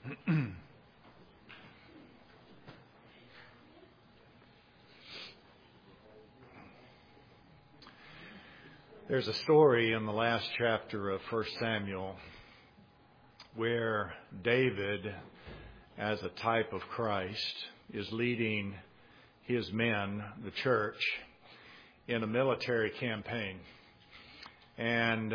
There's a story in the last chapter of 1 Samuel where David, as a type of Christ, is leading his men, the church, in a military campaign. And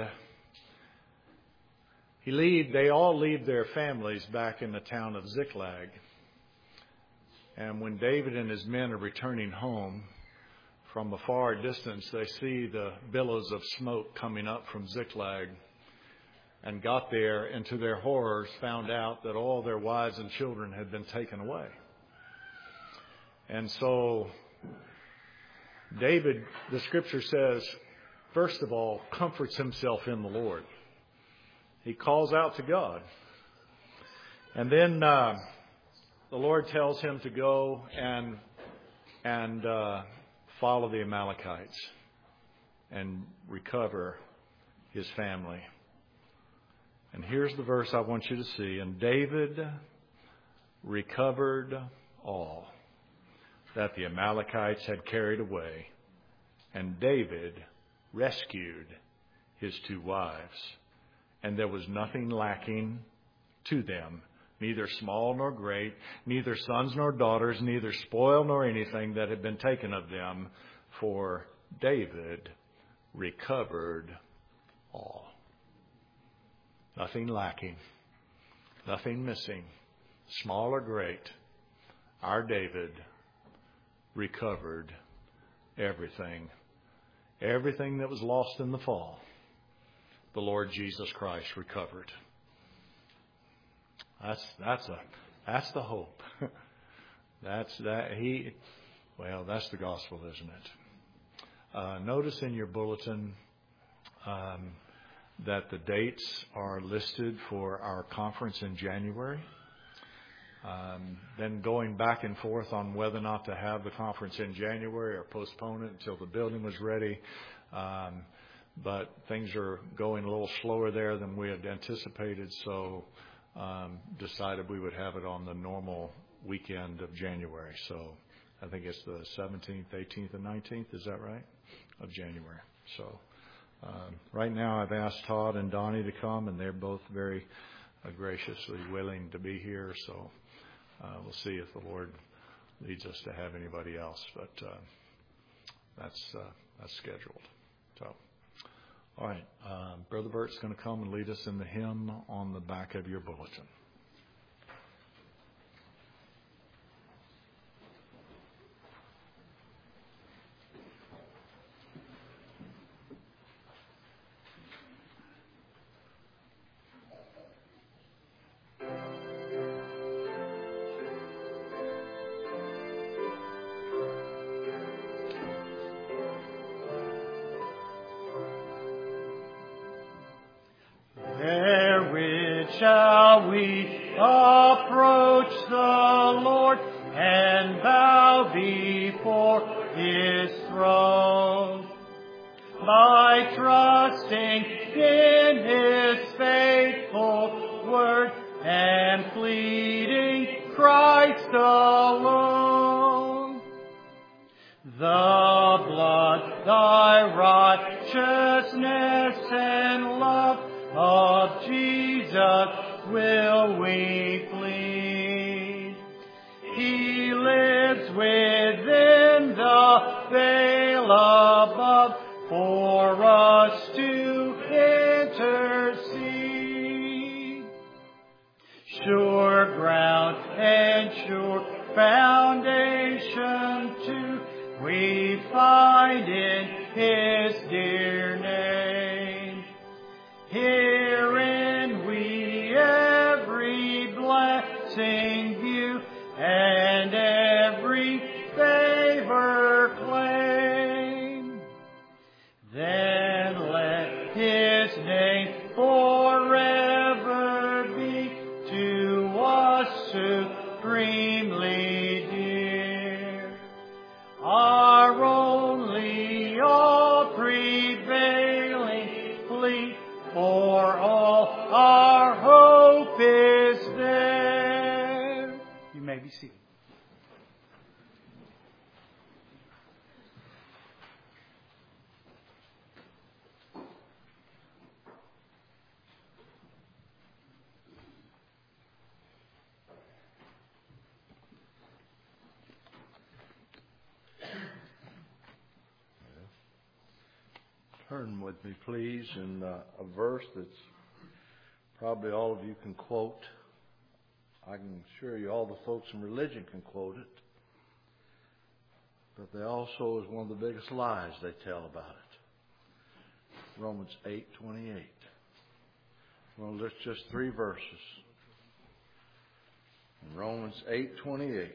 they all leave their families back in the town of Ziklag. And when David and his men are returning home, from a far distance, they see the billows of smoke coming up from Ziklag, and got there, and to their horrors found out that all their wives and children had been taken away. And so David, the scripture says, first of all, comforts himself in the Lord. He calls out to God. And then the Lord tells him to go and follow the Amalekites and recover his family. And here's the verse I want you to see. And David recovered all that the Amalekites had carried away, and David rescued his 2 wives. And there was nothing lacking to them, neither small nor great, neither sons nor daughters, neither spoil nor anything that had been taken of them, for David recovered all. Nothing lacking, nothing missing, small or great. Our David recovered everything. Everything that was lost in the fall, the Lord Jesus Christ recovered. That's the hope. That's the gospel, isn't it? Notice in your bulletin that the dates are listed for our conference in January. Then going back and forth on whether or not to have the conference in January or postpone it until the building was ready. But things are going a little slower there than we had anticipated, so decided we would have it on the normal weekend of January. So I think it's the 17th, 18th, and 19th. Is that right? Of January. So right now I've asked Todd and Donnie to come, and they're both very graciously willing to be here. So we'll see if the Lord leads us to have anybody else, but that's scheduled. So, all right, Brother Bert's going to come and lead us in the hymn on the back of your bulletin. Shall we approach the Lord and bow before His throne? By trusting in His faithful word and pleading Christ alone. The blood, thy righteousness and love of Jesus will we plead. He lives within the veil above for us to intercede. Sure ground and sure foundation too we find in His dear name. Herein we every blessing view and every favor claim. Then let His name forever be to us supremely dear. Our only all prevailing plea, for all our hope is there. be seated. Turn with me, please, in a verse that's probably all of you can quote. I can assure you all the folks in religion can quote it. But they also is one of the biggest lies they tell about it. Romans 8:28. Well, there's just 3 verses. In Romans 8:28.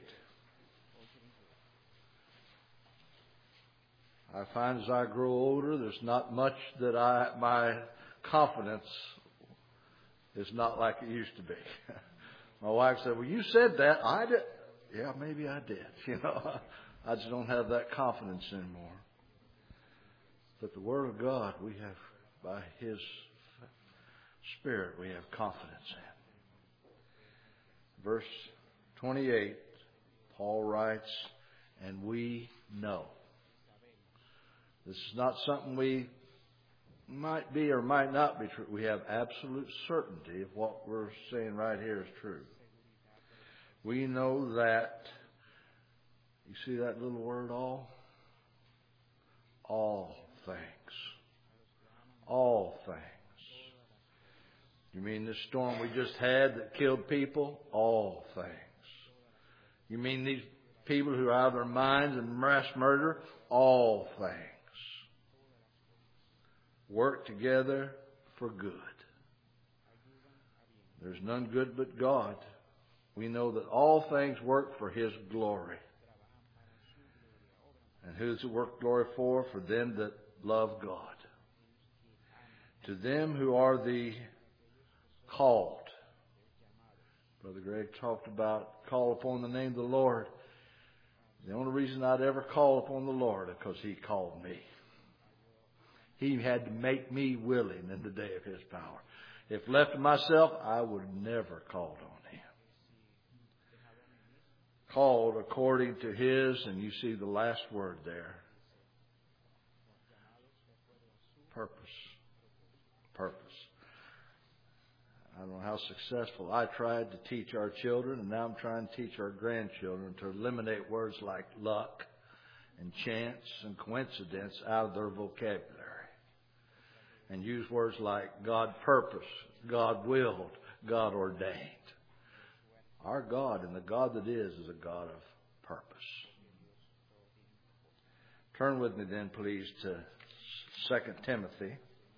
I find as I grow older, there's not much that my confidence is not like it used to be. My wife said, well, you said that. I did. Yeah, maybe I did. I just don't have that confidence anymore. But the Word of God, we have, by His Spirit, we have confidence in. Verse 28, Paul writes, and we know. This is not something we might be or might not be true. We have absolute certainty of what we're saying right here is true. We know that, you see that little word all? All things. All things. You mean this storm we just had that killed people? All things. You mean these people who are out of their minds and mass murder? All things. Work together for good. There's none good but God. We know that all things work for His glory. And who does it work glory for? For them that love God. To them who are the called. Brother Greg talked about call upon the name of the Lord. The only reason I'd ever call upon the Lord is because He called me. He had to make me willing in the day of His power. If left to myself, I would have never called on Him. Called according to His, and you see the last word there. Purpose. Purpose. I don't know how successful I tried to teach our children, and now I'm trying to teach our grandchildren to eliminate words like luck and chance and coincidence out of their vocabulary. And use words like God purposed, God willed, God ordained. Our God and the God that is a God of purpose. Turn with me then, please, to 2 Timothy.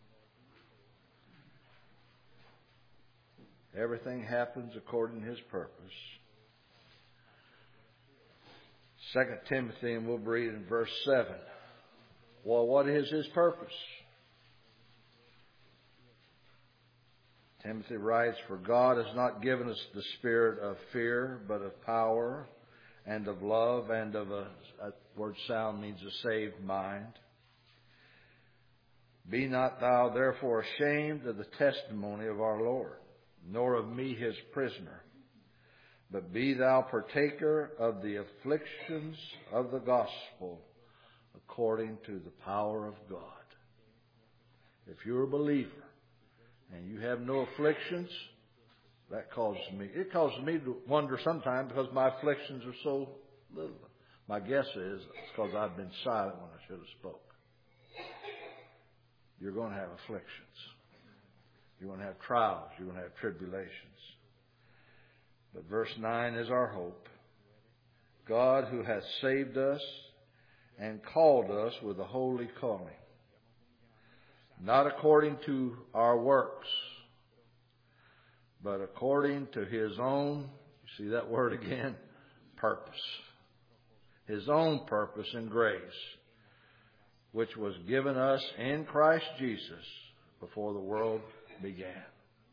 Everything happens according to His purpose. 2 Timothy, and we'll read in verse 7. Well, what is His purpose? Timothy writes, for God has not given us the spirit of fear, but of power and of love and of a word sound means a saved mind. Be not thou therefore ashamed of the testimony of our Lord, nor of me His prisoner, but be thou partaker of the afflictions of the gospel according to the power of God. If you're a believer, and you have no afflictions, it causes me to wonder sometimes because my afflictions are so little. My guess is it's because I've been silent when I should have spoke. You're going to have afflictions. You're going to have trials. You're going to have tribulations. But verse 9 is our hope. God who hath saved us and called us with a holy calling. Not according to our works, but according to His own, you see that word again, purpose. His own purpose and grace, which was given us in Christ Jesus before the world began.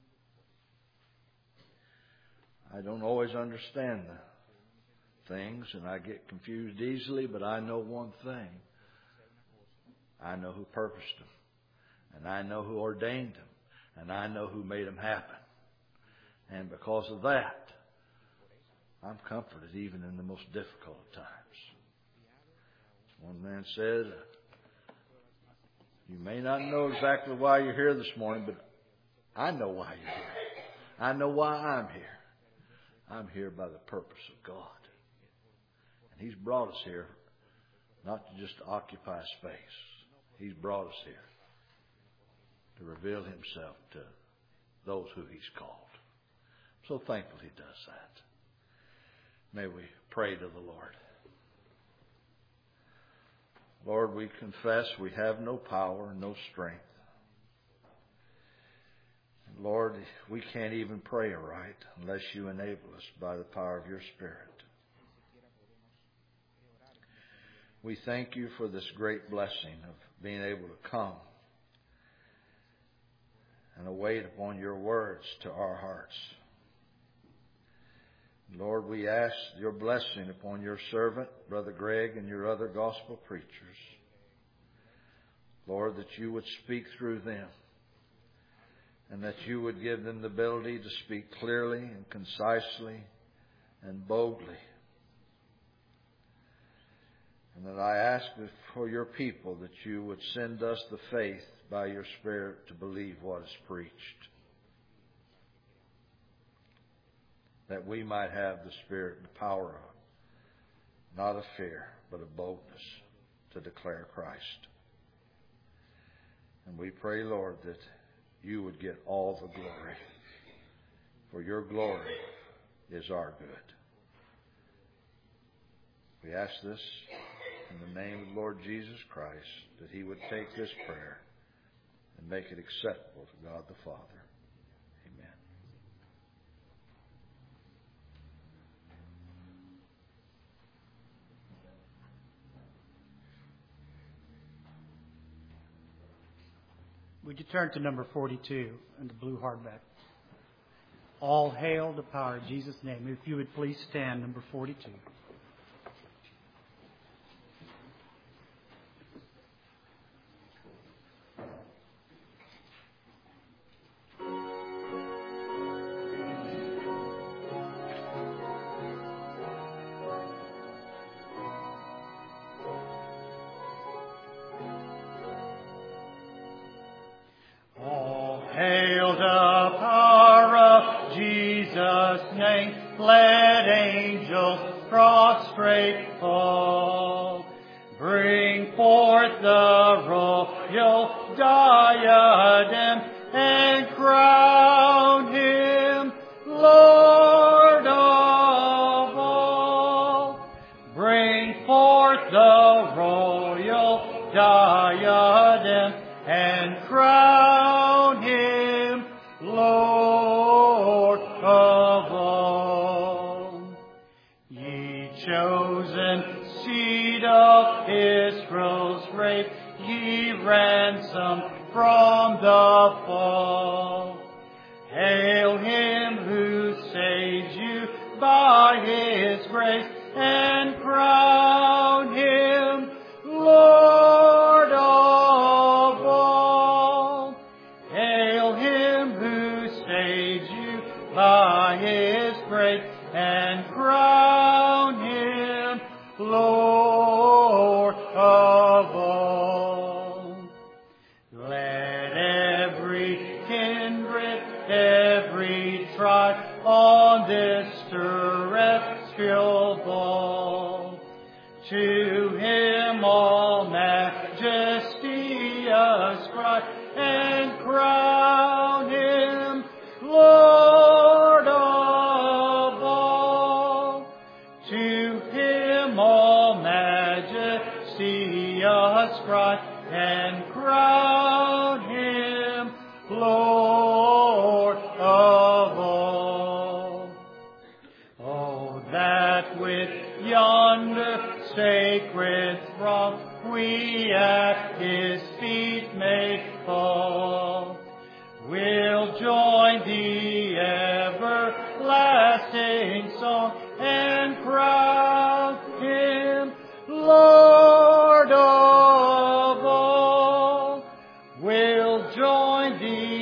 I don't always understand the things, and I get confused easily, but I know one thing. I know who purposed them. And I know who ordained them. And I know who made them happen. And because of that, I'm comforted even in the most difficult of times. One man said, you may not know exactly why you're here this morning, but I know why you're here. I know why I'm here. I'm here by the purpose of God. And He's brought us here not to just occupy space. He's brought us here to reveal Himself to those who He's called. I'm so thankful He does that. May we pray to the Lord. Lord, we confess we have no power, no strength. And Lord, we can't even pray right unless you enable us by the power of your Spirit. We thank you for this great blessing of being able to come and await upon your words to our hearts. Lord, we ask your blessing upon your servant, Brother Greg, and your other gospel preachers. Lord, that you would speak through them and that you would give them the ability to speak clearly and concisely and boldly. And that I ask for your people that you would send us the faith by your Spirit to believe what is preached. That we might have the Spirit and the power of, not of fear, but of boldness to declare Christ. And we pray, Lord, that you would get all the glory. For your glory is our good. We ask this in the name of the Lord Jesus Christ, that He would take this prayer and make it acceptable to God the Father. Amen. Would you turn to number 42 in the blue hardback? All hail the power of Jesus' name. If you would please stand, number 42.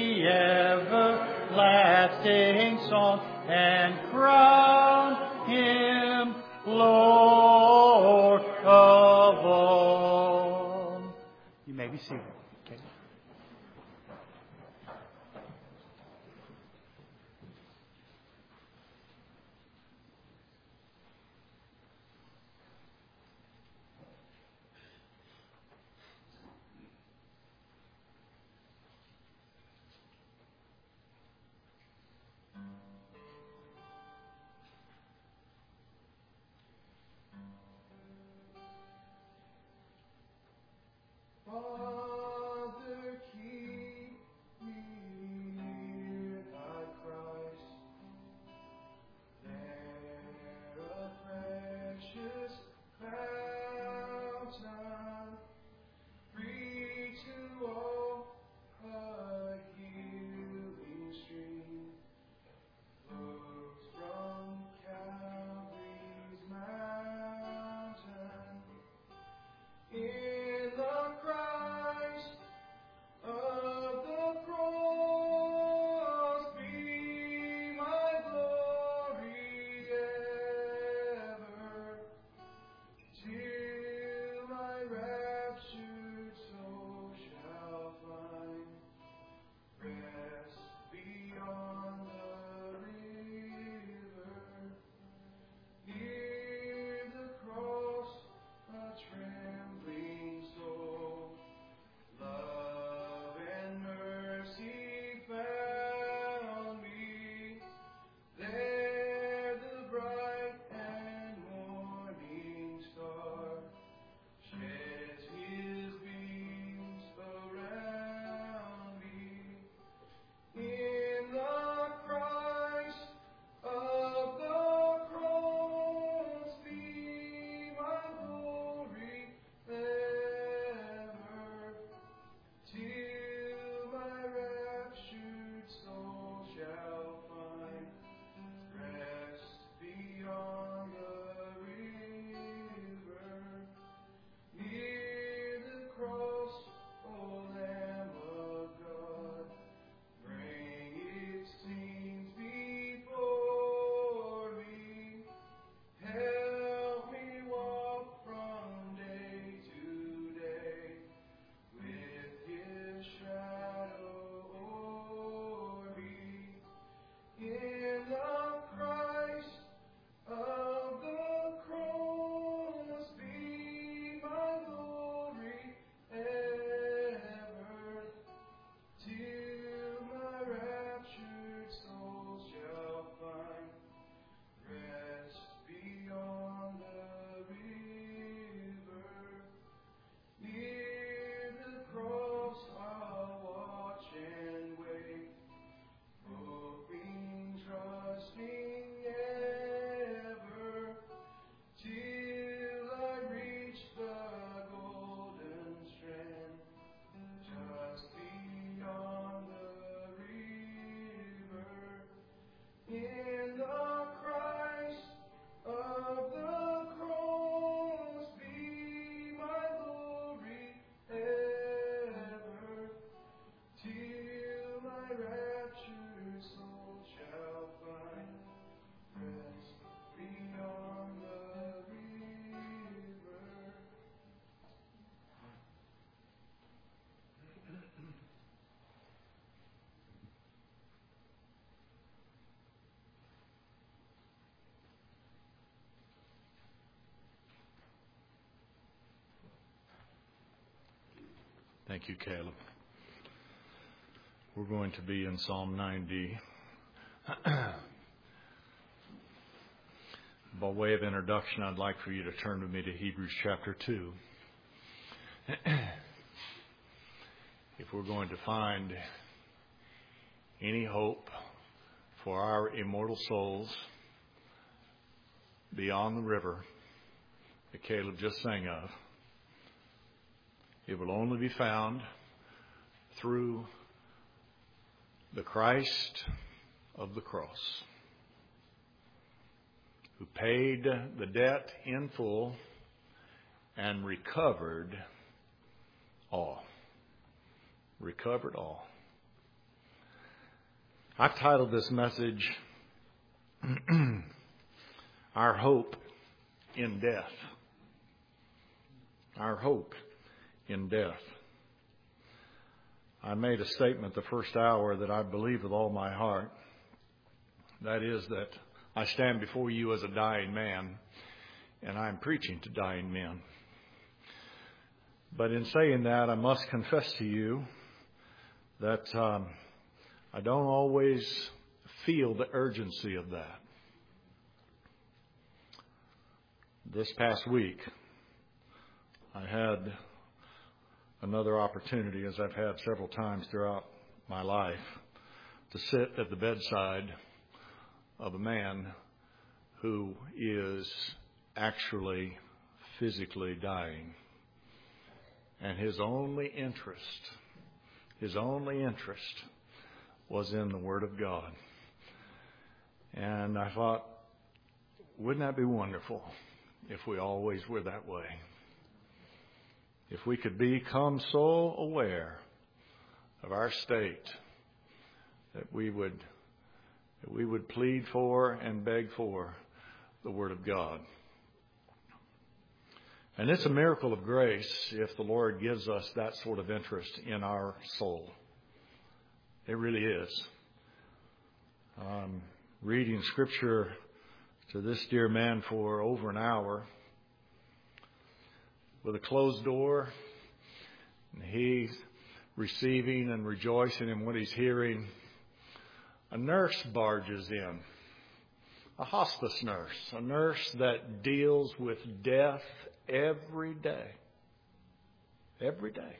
Song and crown Him be seated. Okay. Father, keep me near thy Christ, there a precious fountain, free to all, a healing stream, flows from Calvary's mountain. In the Christ of the cross be my glory ever, till my raptured soul shall find rest beyond the river. Near the cross, a trembling soul, love and mercy found me. There the bright and morning star sheds his beams around me. In the Christ of the cross be my glory ever, till my raptured soul shall find rest beyond the river. Near the cross, O Lamb of God, bring its scenes before me. Help me walk from day to day with his shadow o'er me. In the Christ of the cross be my glory ever, till my raptured soul shall find rest beyond the river. Near the cross I'll watch and wait, hoping, trusting ever, till I reach the golden strand, just beyond the river. In the Christ of the cross be my glory ever, till my raptured soul shall find rest beyond the river. Thank you, Caleb. We're going to be in Psalm 90. By way of introduction, I'd like for you to turn with me to Hebrews chapter 2. If we're going to find any hope for our immortal souls beyond the river that Caleb just sang of, it will only be found through the Christ of the cross, who paid the debt in full and recovered all. Recovered all. I've titled this message, Our Hope in Death. Our hope in death. I made a statement the first hour that I believe with all my heart. That is that I stand before you as a dying man, and I'm preaching to dying men. But in saying that, I must confess to you that I don't always feel the urgency of that. This past week, I had another opportunity, as I've had several times throughout my life, to sit at the bedside of a man who is actually physically dying. And his only interest was in the Word of God. And I thought, wouldn't that be wonderful if we always were that way? If we could become so aware of our state that we would plead for and beg for the Word of God. And it's a miracle of grace if the Lord gives us that sort of interest in our soul. It really is. Reading Scripture to this dear man for over an hour with a closed door, and he's receiving and rejoicing in what he's hearing. A nurse barges in, a hospice nurse, a nurse that deals with death every day. Every day.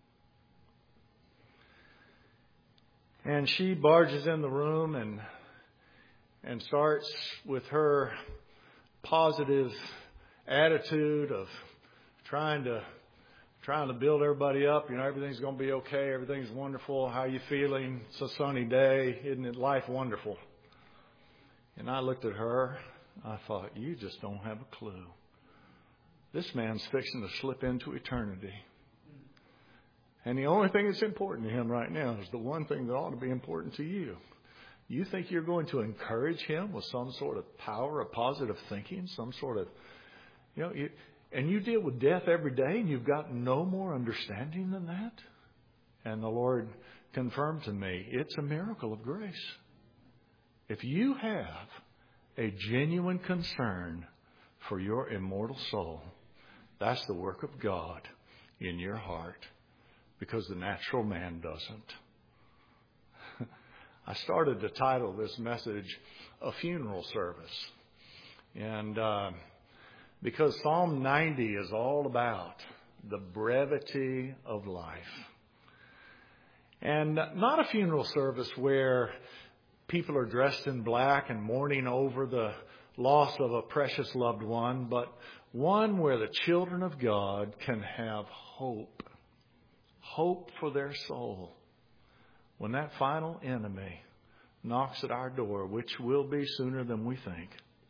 And she barges in the room and starts with her positive attitude of trying to build everybody up. You know, everything's going to be okay. Everything's wonderful. How you feeling? It's a sunny day. Isn't it life wonderful? And I looked at her. I thought, you just don't have a clue. This man's fixing to slip into eternity. And the only thing that's important to him right now is the one thing that ought to be important to you. You think you're going to encourage him with some sort of power of positive thinking, some sort of, and you deal with death every day and you've got no more understanding than that? And the Lord confirmed to me, it's a miracle of grace. If you have a genuine concern for your immortal soul, that's the work of God in your heart, because the natural man doesn't. I started to title this message A Funeral Service. And because Psalm 90 is all about the brevity of life. And not a funeral service where people are dressed in black and mourning over the loss of a precious loved one, but one where the children of God can have hope. Hope for their soul. When that final enemy knocks at our door, which will be sooner than we think.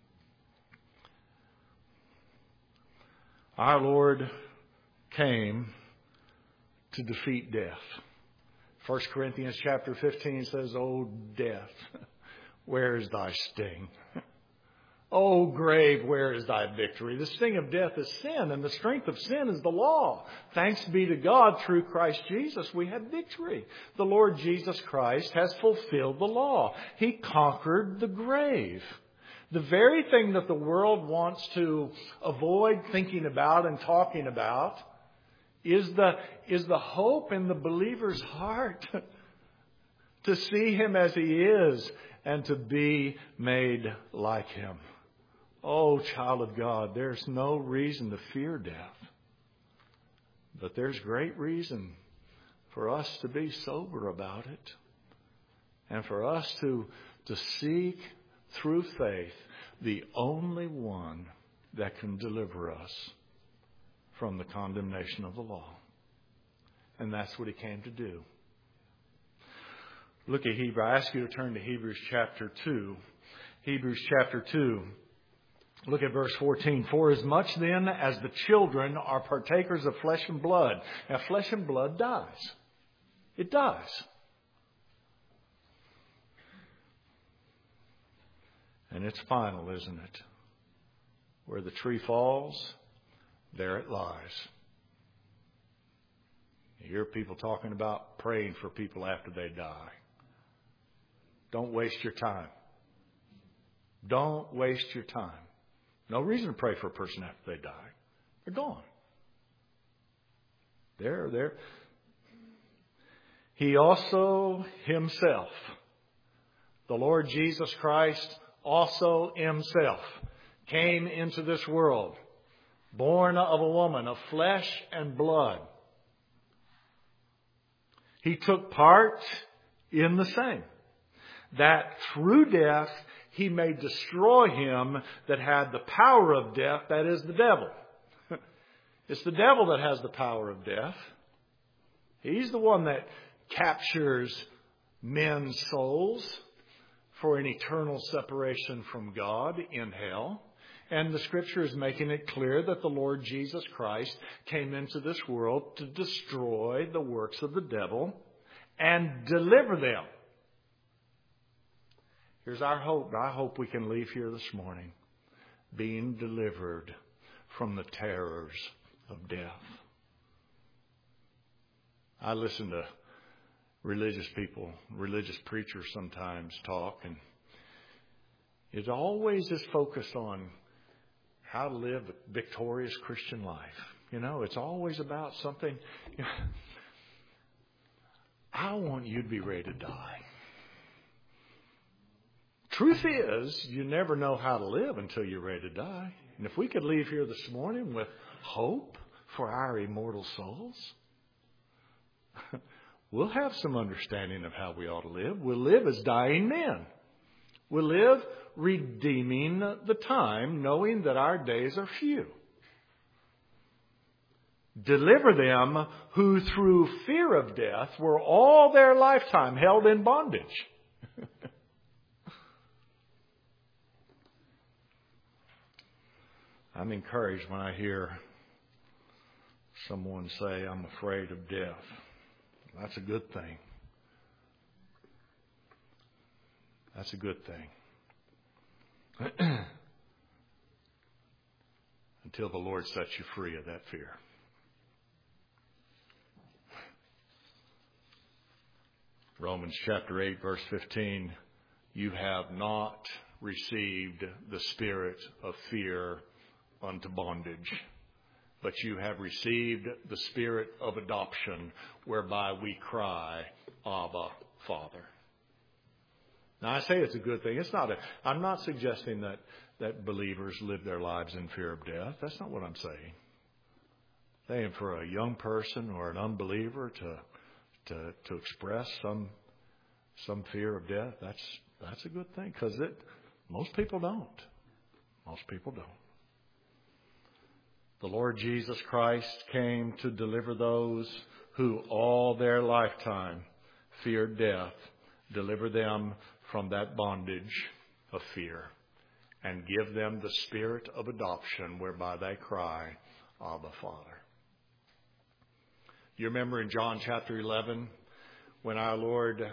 Our Lord came to defeat death. 1 Corinthians chapter 15 says, "O death, where is thy sting? O grave, where is thy victory?" The sting of death is sin, and the strength of sin is the law. Thanks be to God, through Christ Jesus, we have victory. The Lord Jesus Christ has fulfilled the law. He conquered the grave. The very thing that the world wants to avoid thinking about and talking about is the hope in the believer's heart to see him as he is and to be made like him. Oh, child of God, there's no reason to fear death. But there's great reason for us to be sober about it. And for us to seek through faith the only one that can deliver us from the condemnation of the law. And that's what he came to do. Look at Hebrews. I ask you to turn to Hebrews chapter 2. Hebrews chapter 2. Look at verse 14. "For as much then as the children are partakers of flesh and blood." Now, flesh and blood dies. It dies. And it's final, isn't it? Where the tree falls, there it lies. You hear people talking about praying for people after they die. Don't waste your time. Don't waste your time. No reason to pray for a person after they die. They're gone. They're. He also himself, the Lord Jesus Christ, also himself came into this world, born of a woman, of flesh and blood. He took part in the same, that through death he may destroy him that had the power of death, that is the devil. It's the devil that has the power of death. He's the one that captures men's souls for an eternal separation from God in hell. And the Scripture is making it clear that the Lord Jesus Christ came into this world to destroy the works of the devil and deliver them. Here's our hope. I hope we can leave here this morning being delivered from the terrors of death. I listen to religious people, religious preachers sometimes talk, and it always is focused on how to live a victorious Christian life. You know, it's always about something. You know, I want you to be ready to die. Truth is, you never know how to live until you're ready to die. And if we could leave here this morning with hope for our immortal souls, we'll have some understanding of how we ought to live. We'll live as dying men. We'll live redeeming the time, knowing that our days are few. Deliver them who through fear of death were all their lifetime held in bondage. I'm encouraged when I hear someone say, I'm afraid of death. That's a good thing. That's a good thing. Until the Lord sets you free of that fear. Romans chapter 8, verse 15. You have not received the spirit of fear unto bondage, but you have received the spirit of adoption, whereby we cry, Abba, Father. Now, I say it's a good thing. I'm not suggesting that believers live their lives in fear of death. That's not what I'm saying. Saying for a young person or an unbeliever to express some fear of death, that's a good thing, because most people don't. Most people don't. The Lord Jesus Christ came to deliver those who all their lifetime feared death, deliver them from that bondage of fear, and give them the spirit of adoption, whereby they cry, Abba, Father. You remember in John chapter 11, when our Lord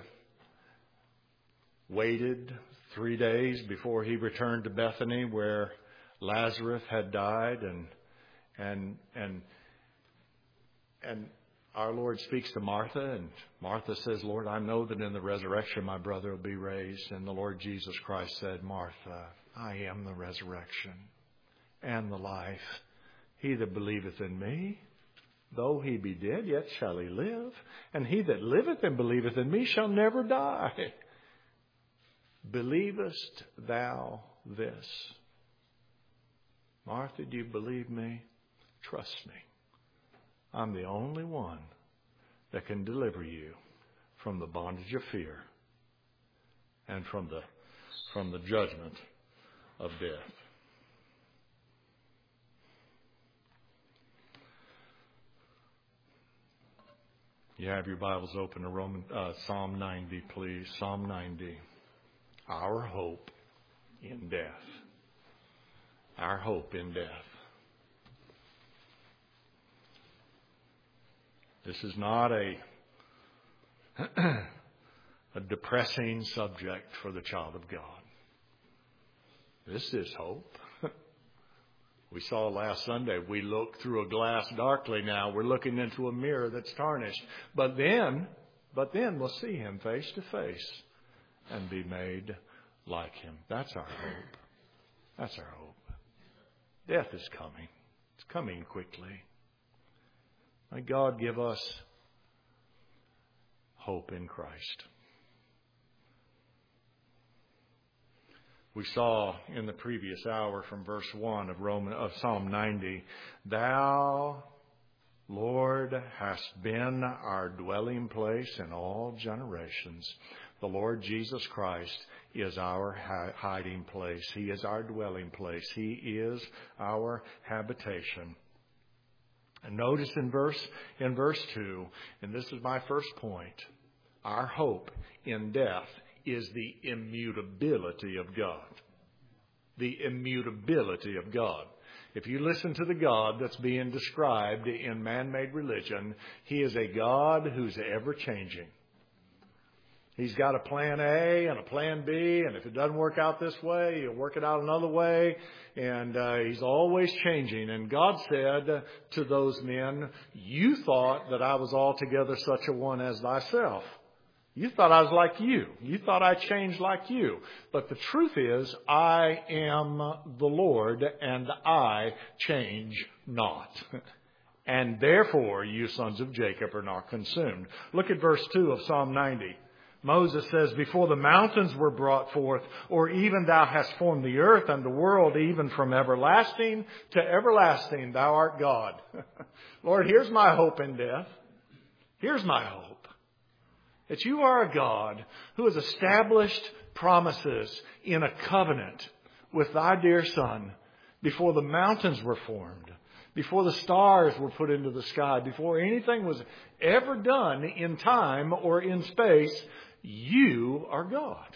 waited 3 days before he returned to Bethany, where Lazarus had died, and our Lord speaks to Martha, and Martha says, Lord, I know that in the resurrection my brother will be raised. And the Lord Jesus Christ said, Martha, I am the resurrection and the life. He that believeth in me, though he be dead, yet shall he live. And he that liveth and believeth in me shall never die. Believest thou this? Martha, do you believe me? Trust me. I'm the only one that can deliver you from the bondage of fear and from the judgment of death. You have your Bibles open to Psalm 90, please. Psalm 90. Our hope in death. Our hope in death. This is not a depressing subject for the child of God. This is hope. We saw last Sunday, we look through a glass darkly now. We're looking into a mirror that's tarnished. But then we'll see Him face to face and be made like Him. That's our hope. That's our hope. Death is coming. It's coming quickly. May God give us hope in Christ. We saw in the previous hour from verse 1 of Psalm 90, Thou, Lord, hast been our dwelling place in all generations. The Lord Jesus Christ is our hiding place. He is our dwelling place. He is our habitation. And notice in verse 2, and this is my first point, our hope in death is the immutability of God. The immutability of God. If you listen to the God that's being described in man-made religion, He is a God who's ever-changing. He's got a plan A and a plan B, and if it doesn't work out this way, He'll work it out another way, and He's always changing. And God said to those men, You thought that I was altogether such a one as thyself. You thought I was like you. You thought I changed like you. But the truth is, I am the Lord, and I change not. And therefore, you sons of Jacob are not consumed. Look at verse 2 of Psalm 90. Moses says, Before the mountains were brought forth, or even thou hast formed the earth and the world, even from everlasting to everlasting, thou art God. Lord, here's my hope in death. Here's my hope. That you are a God who has established promises in a covenant with thy dear Son before the mountains were formed, before the stars were put into the sky, before anything was ever done in time or in space. You are God.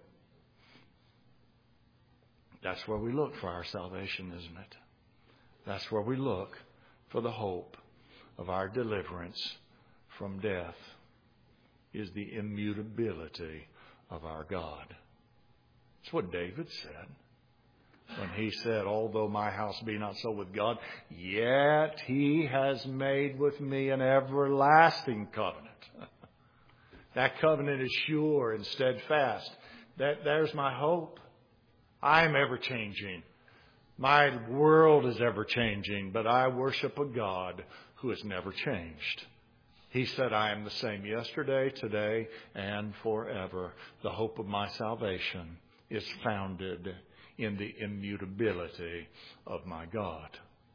That's where we look for our salvation, isn't it? That's where we look for the hope of our deliverance from death. Is the immutability of our God. That's what David said when he said, Although my house be not so with God, yet He has made with me an everlasting covenant. That covenant is sure and steadfast. There's my hope. I am ever changing. My world is ever changing, but I worship a God who has never changed. He said, I am the same yesterday, today, and forever. The hope of my salvation is founded in the immutability of my God.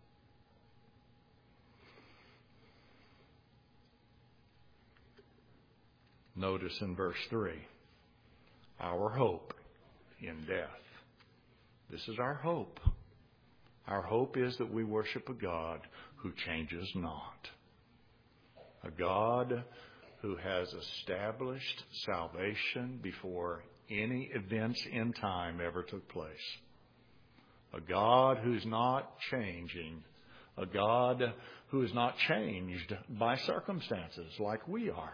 Notice in verse 3, our hope in death. This is our hope. Our hope is that we worship a God who changes not. A God who has established salvation before any events in time ever took place. A God who's not changing. A God who is not changed by circumstances like we are.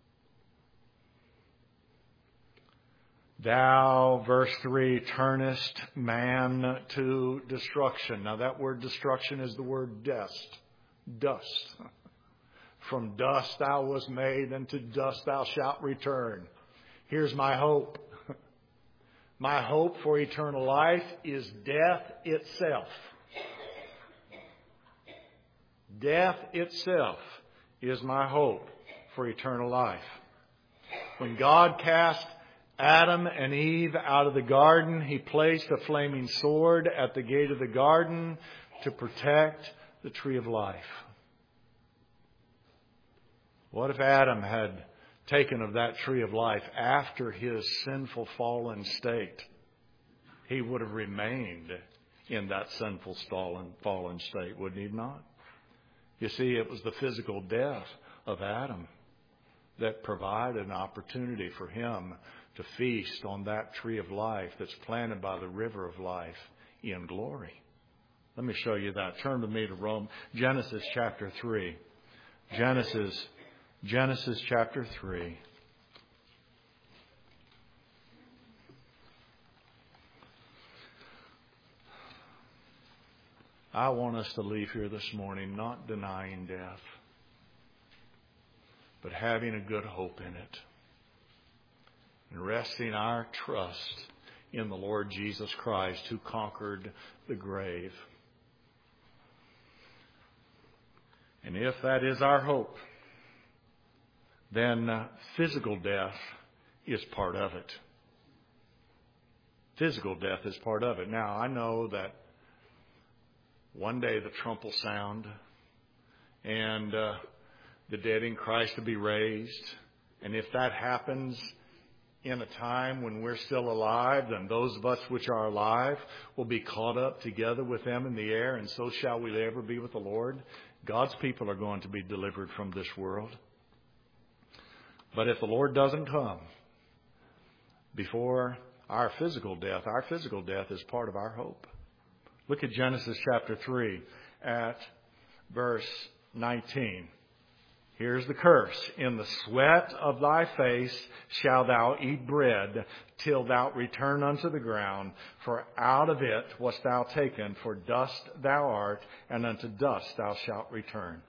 Thou, verse 3, turnest man to destruction. Now that word destruction is the word dust. Dust. From dust thou wast made, and to dust thou shalt return. Here's my hope. My hope for eternal life is death itself. Death itself is my hope for eternal life. When God cast Adam and Eve out of the garden, He placed a flaming sword at the gate of the garden to protect the tree of life. What if Adam had taken of that tree of life after his sinful fallen state? He would have remained in that sinful fallen state, wouldn't he not? You see, it was the physical death of Adam that provided an opportunity for him to feast on that tree of life that's planted by the river of life in glory. Let me show you that. Turn with me to Genesis chapter 3. Genesis chapter 3. I want us to leave here this morning not denying death, but having a good hope in it, and resting our trust in the Lord Jesus Christ, who conquered the grave. And if that is our hope, then physical death is part of it. Physical death is part of it. Now, I know that one day the trump will sound and the dead in Christ will be raised. And if that happens in a time when we're still alive, then those of us which are alive will be caught up together with them in the air, and so shall we ever be with the Lord. God's people are going to be delivered from this world. But if the Lord doesn't come before our physical death is part of our hope. Look at Genesis chapter 3 at verse 19. Here's the curse. In the sweat of thy face shalt thou eat bread till thou return unto the ground, for out of it wast thou taken, for dust thou art, and unto dust thou shalt return.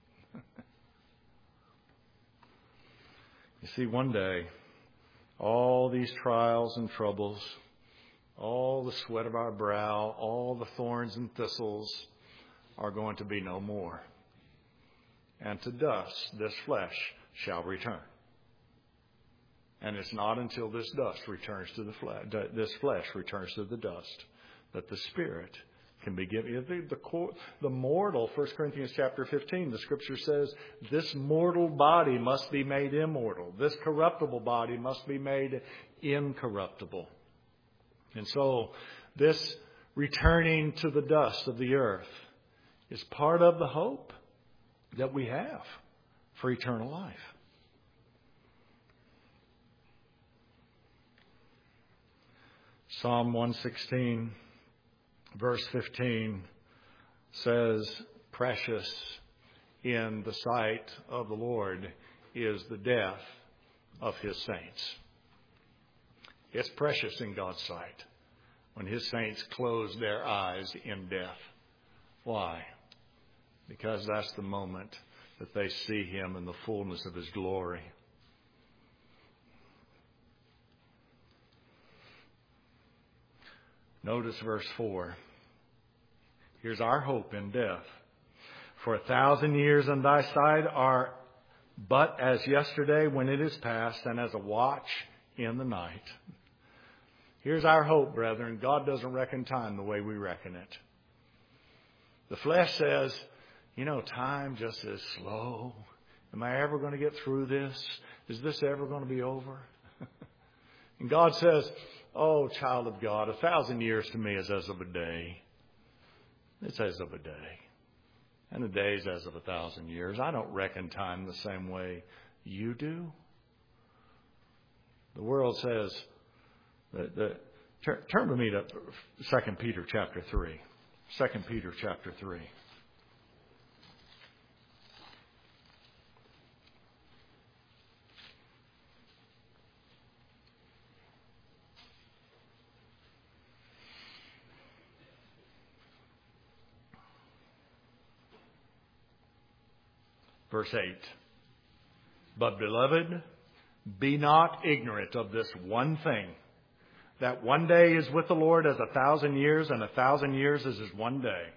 You see, one day, all these trials and troubles, all the sweat of our brow, all the thorns and thistles are going to be no more. And to dust this flesh shall return. And it's not until this dust returns to this flesh returns to the dust, that the Spirit can be given. The mortal, 1 Corinthians chapter 15, the Scripture says, this mortal body must be made immortal. This corruptible body must be made incorruptible. And so this returning to the dust of the earth is part of the hope that we have for eternal life. Psalm 116, verse 15 says, precious in the sight of the Lord is the death of His saints. It's precious in God's sight when His saints close their eyes in death. Why? Because that's the moment that they see Him in the fullness of His glory. Notice verse 4. Here's our hope in death. For 1,000 years on thy side are but as yesterday when it is past, and as a watch in the night. Here's our hope, brethren. God doesn't reckon time the way we reckon it. The flesh says, time just is slow. Am I ever going to get through this? Is this ever going to be over? And God says, oh, child of God, 1,000 years to me is as of a day. It's as of a day. And a day is as of 1,000 years. I don't reckon time the same way you do. The world says, turn with me to 2 Peter chapter 3. 2 Peter chapter 3. Verse 8. But beloved, be not ignorant of this one thing, that one day is with the Lord as 1,000 years, and 1,000 years is as one day.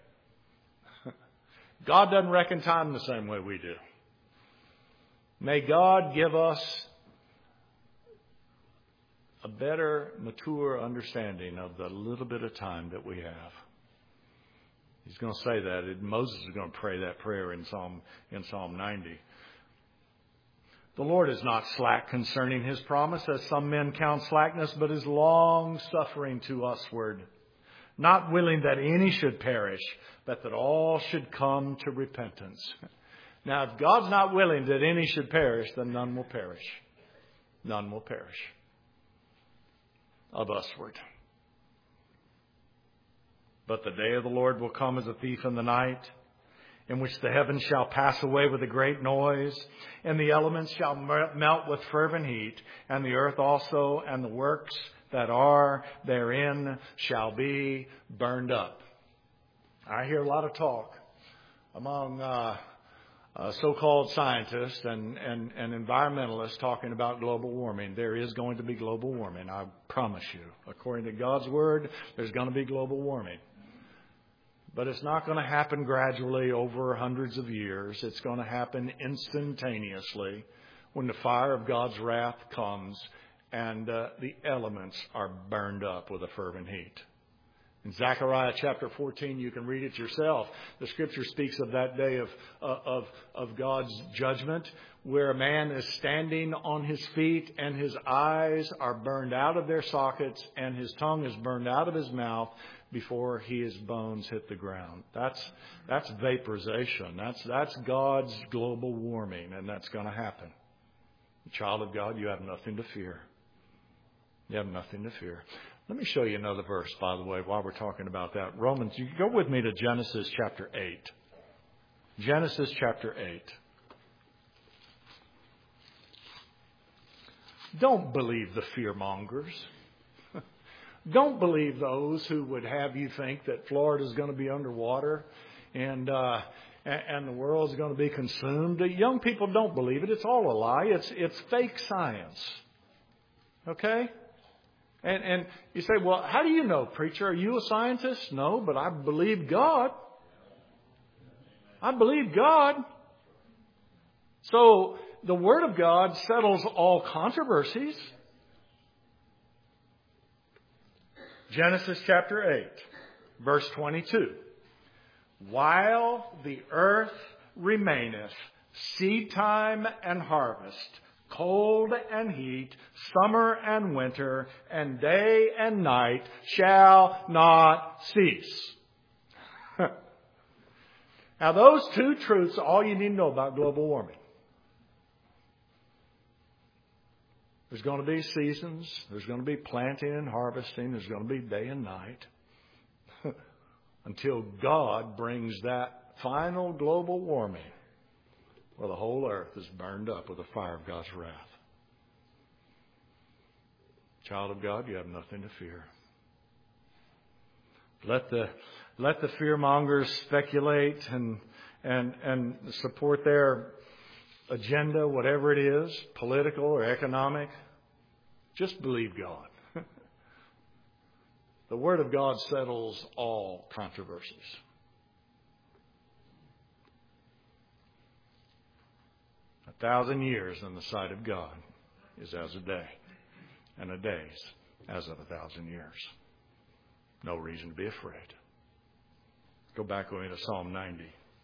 God doesn't reckon time the same way we do. May God give us a better, mature understanding of the little bit of time that we have. He's going to say that. Moses is going to pray that prayer in Psalm 90. The Lord is not slack concerning His promise, as some men count slackness, but is long-suffering to usward, not willing that any should perish, but that all should come to repentance. Now, if God's not willing that any should perish, then none will perish. None will perish of usward. But the day of the Lord will come as a thief in the night, in which the heavens shall pass away with a great noise, and the elements shall melt with fervent heat, and the earth also and the works that are therein shall be burned up. I hear a lot of talk among so-called scientists and environmentalists talking about global warming. There is going to be global warming, I promise you. According to God's Word, there's going to be global warming. But it's not going to happen gradually over hundreds of years. It's going to happen instantaneously when the fire of God's wrath comes and the elements are burned up with a fervent heat. In Zechariah chapter 14, you can read it yourself. The Scripture speaks of that day of God's judgment, where a man is standing on his feet and his eyes are burned out of their sockets and his tongue is burned out of his mouth before his bones hit the ground. That's vaporization. That's God's global warming, and that's going to happen. Child of God, you have nothing to fear. You have nothing to fear. Let me show you another verse, by the way, while we're talking about that. Romans, you go with me to Genesis chapter 8. Genesis chapter 8. Don't believe the fearmongers. Don't believe those who would have you think that Florida's going to be underwater and the world's going to be consumed. Young people don't believe it. It's all a lie. It's fake science. Okay? And you say, well, how do you know, preacher? Are you a scientist? No, but I believe God. I believe God. So the Word of God settles all controversies. Genesis chapter 8, verse 22. While the earth remaineth, seed time and harvest, cold and heat, summer and winter, and day and night shall not cease. Now those two truths are all you need to know about global warming. There's going to be seasons. There's going to be planting and harvesting. There's going to be day and night. Until God brings that final global warming where the whole earth is burned up with the fire of God's wrath. Child of God, you have nothing to fear. Let the fearmongers speculate and support their agenda, whatever it is, political or economic. Just believe God. The Word of God settles all controversies. A 1,000 years in the sight of God is as a day, and a day as of 1,000 years. No reason to be afraid. Go back with me to Psalm 90.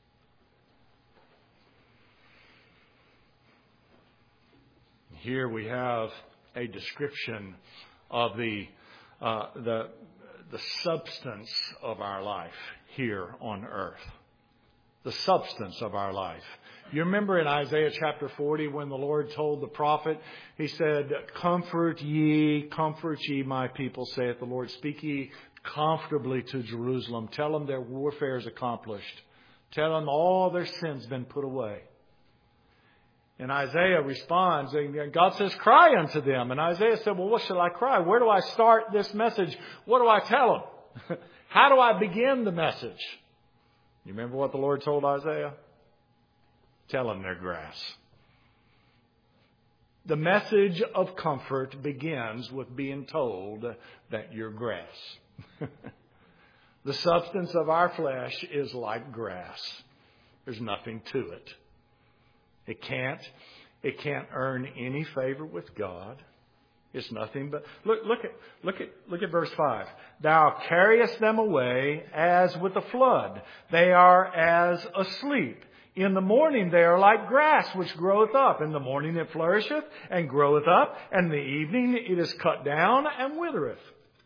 Here we have a description of the substance of our life here on earth. The substance of our life. You remember in Isaiah chapter 40 when the Lord told the prophet, He said, comfort ye, my people, saith the Lord. Speak ye comfortably to Jerusalem. Tell them their warfare is accomplished. Tell them all their sins been put away. And Isaiah responds, and God says, cry unto them. And Isaiah said, well, what shall I cry? Where do I start this message? What do I tell them? How do I begin the message? You remember what the Lord told Isaiah? Tell them they're grass. The message of comfort begins with being told that you're grass. The substance of our flesh is like grass. There's nothing to it. It can't earn any favor with God. It's nothing but look at verse 5. Thou carriest them away as with a flood. They are as asleep. In the morning they are like grass which groweth up. In the morning it flourisheth and groweth up, and in the evening it is cut down and withereth.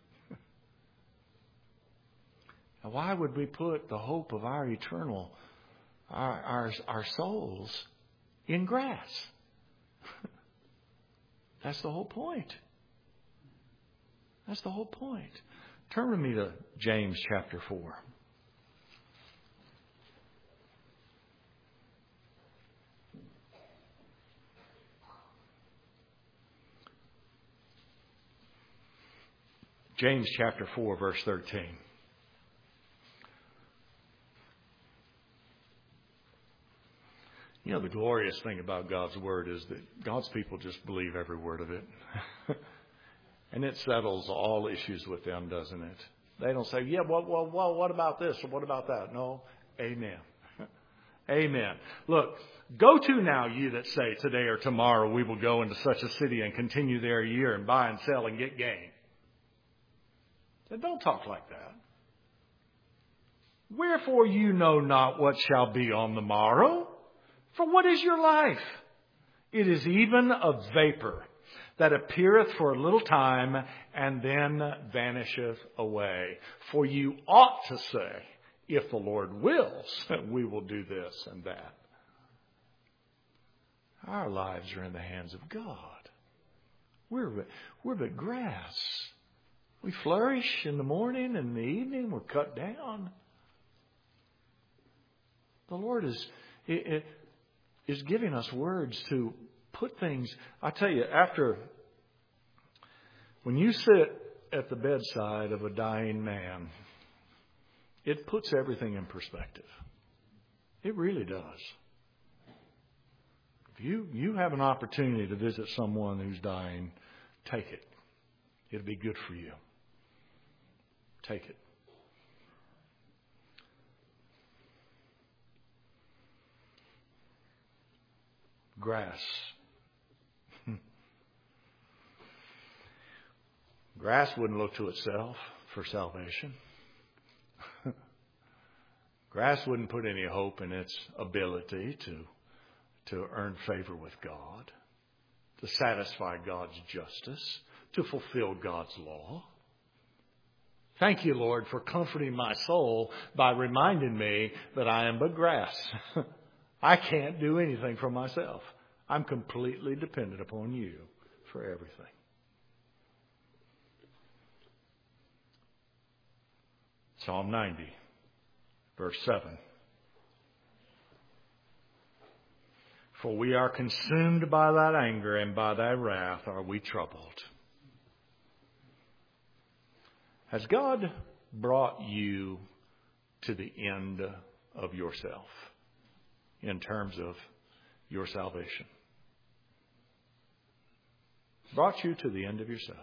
Now, why would we put the hope of our eternal, our souls in grass? That's the whole point. That's the whole point. Turn with me to James chapter 4. James chapter 4, verse 13. You know, the glorious thing about God's Word is that God's people just believe every word of it. And it settles all issues with them, doesn't it? They don't say, yeah, well, what about this or what about that? No, amen. Amen. Look, go to now, you that say today or tomorrow we will go into such a city and continue there a year and buy and sell and get gain. Don't talk like that. Wherefore you know not what shall be on the morrow? For what is your life? It is even a vapor that appeareth for a little time and then vanisheth away. For you ought to say, if the Lord wills, we will do this and that. Our lives are in the hands of God. We're but grass. We flourish in the morning and in the evening. We're cut down. The Lord is giving us words to put things. I tell you, when you sit at the bedside of a dying man, it puts everything in perspective. It really does. If you have an opportunity to visit someone who's dying, take it. It'll be good for you. Take it. Grass. Grass wouldn't look to itself for salvation. Grass wouldn't put any hope in its ability to earn favor with God, to satisfy God's justice, to fulfill God's law. Thank you, Lord, for comforting my soul by reminding me that I am but grass. I can't do anything for myself. I'm completely dependent upon you for everything. Psalm 90, verse 7. For we are consumed by that anger, and by thy wrath are we troubled. Has God brought you to the end of yourself in terms of your salvation? Brought you to the end of yourself.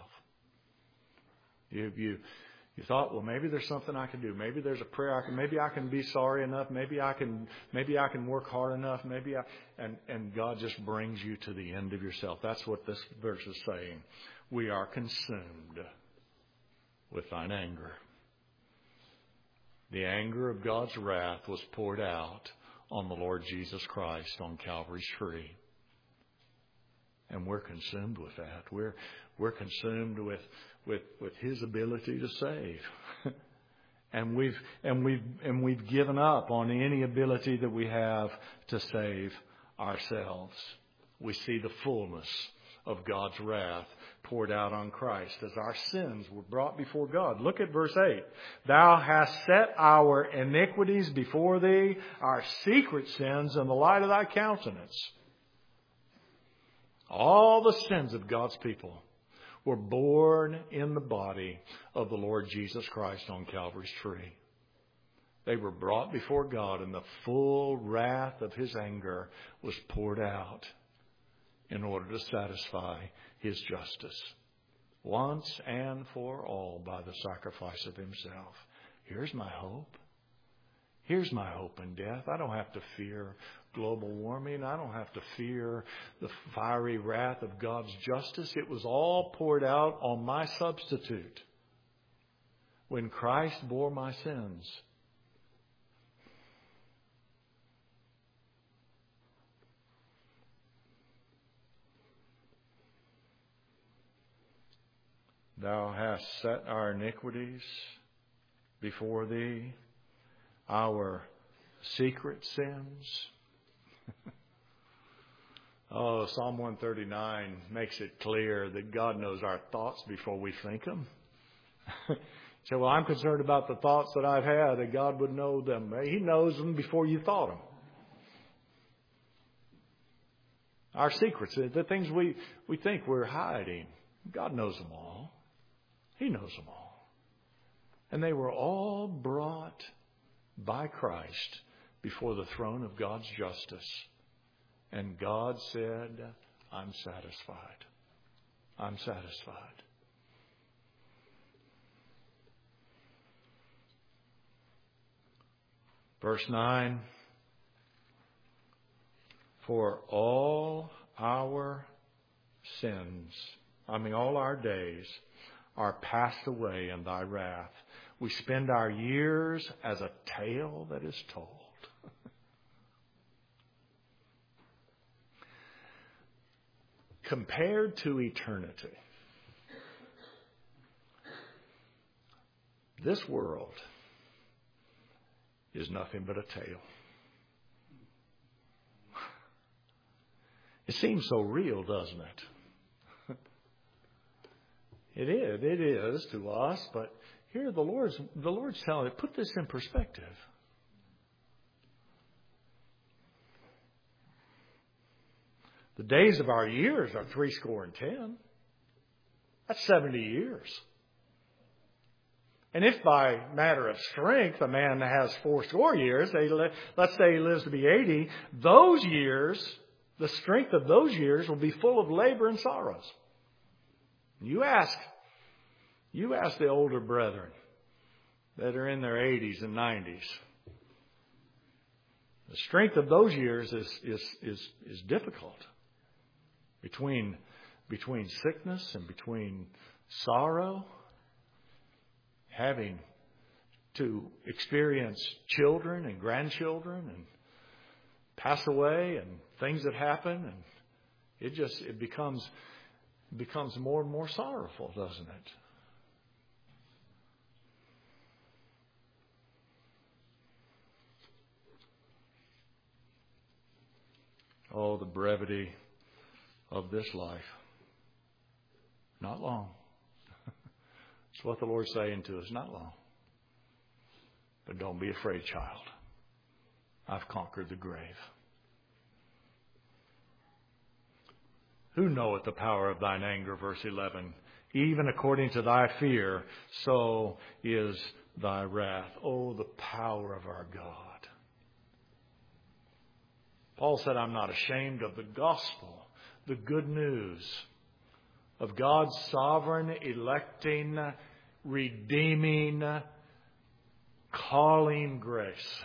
You thought, well, maybe there's something I can do. Maybe there's a prayer maybe I can be sorry enough. Maybe I can work hard enough. And God just brings you to the end of yourself. That's what this verse is saying. We are consumed with thine anger. The anger of God's wrath was poured out on the Lord Jesus Christ on Calvary's tree. And we're consumed with that. We're consumed with His ability to save. and we've given up on any ability that we have to save ourselves. We see the fullness of God's wrath poured out on Christ as our sins were brought before God. Look at verse 8. Thou hast set our iniquities before thee, our secret sins in the light of thy countenance. All the sins of God's people were borne in the body of the Lord Jesus Christ on Calvary's tree. They were brought before God, and the full wrath of His anger was poured out in order to satisfy His justice once and for all by the sacrifice of Himself. Here's my hope. Here's my hope in death. I don't have to fear global warming. I don't have to fear the fiery wrath of God's justice. It was all poured out on my substitute when Christ bore my sins. Thou hast set our iniquities before thee, our secret sins. Oh, Psalm 139 makes it clear that God knows our thoughts before we think them. So, well, I'm concerned about the thoughts that I've had, that God would know them. He knows them before you thought them. Our secrets, the things we think we're hiding, God knows them all. He knows them all. And they were all brought by Christ before the throne of God's justice. And God said, I'm satisfied. I'm satisfied. Verse 9, for all our sins, all our days, are passed away in thy wrath. We spend our years as a tale that is told. Compared to eternity, this world is nothing but a tale. It seems so real, doesn't it? It is to us, but here the Lord's telling it, put this in perspective. The days of our years are 70. That's 70 years. And if by matter of strength a man has 80 years, let's say he lives to be 80, those years, the strength of those years will be full of labor and sorrows. You ask the older brethren that are in their 80s and 90s. The strength of those years is difficult. Between sickness and between sorrow, having to experience children and grandchildren and pass away and things that happen, and it becomes more and more sorrowful, doesn't it? Oh, the brevity of this life. Not long. It's what the Lord's saying to us, not long. But don't be afraid, child. I've conquered the grave. Who knoweth the power of thine anger, verse 11. Even according to thy fear, so is thy wrath. Oh, the power of our God. Paul said, I'm not ashamed of the gospel, the good news of God's sovereign, electing, redeeming, calling grace.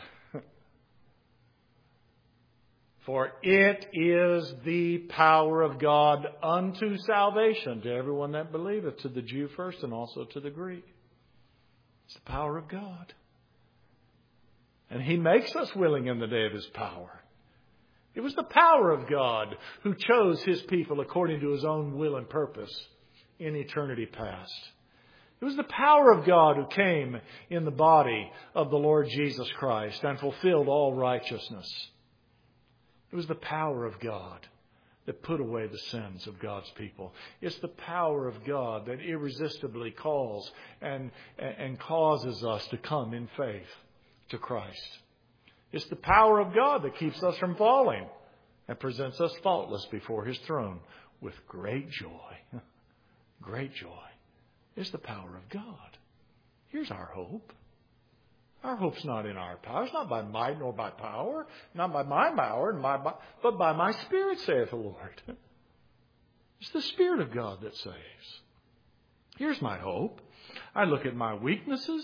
For it is the power of God unto salvation to everyone that believeth, to the Jew first and also to the Greek. It's the power of God. And He makes us willing in the day of His power. It was the power of God who chose His people according to His own will and purpose in eternity past. It was the power of God who came in the body of the Lord Jesus Christ and fulfilled all righteousness. It was the power of God that put away the sins of God's people. It's the power of God that irresistibly calls and causes us to come in faith to Christ. It's the power of God that keeps us from falling and presents us faultless before His throne with great joy. Great joy. It's the power of God. Here's our hope. Our hope's not in our power. It's not by might nor by power. Not by my power, but by my Spirit, saith the Lord. It's the Spirit of God that saves. Here's my hope. I look at my weaknesses.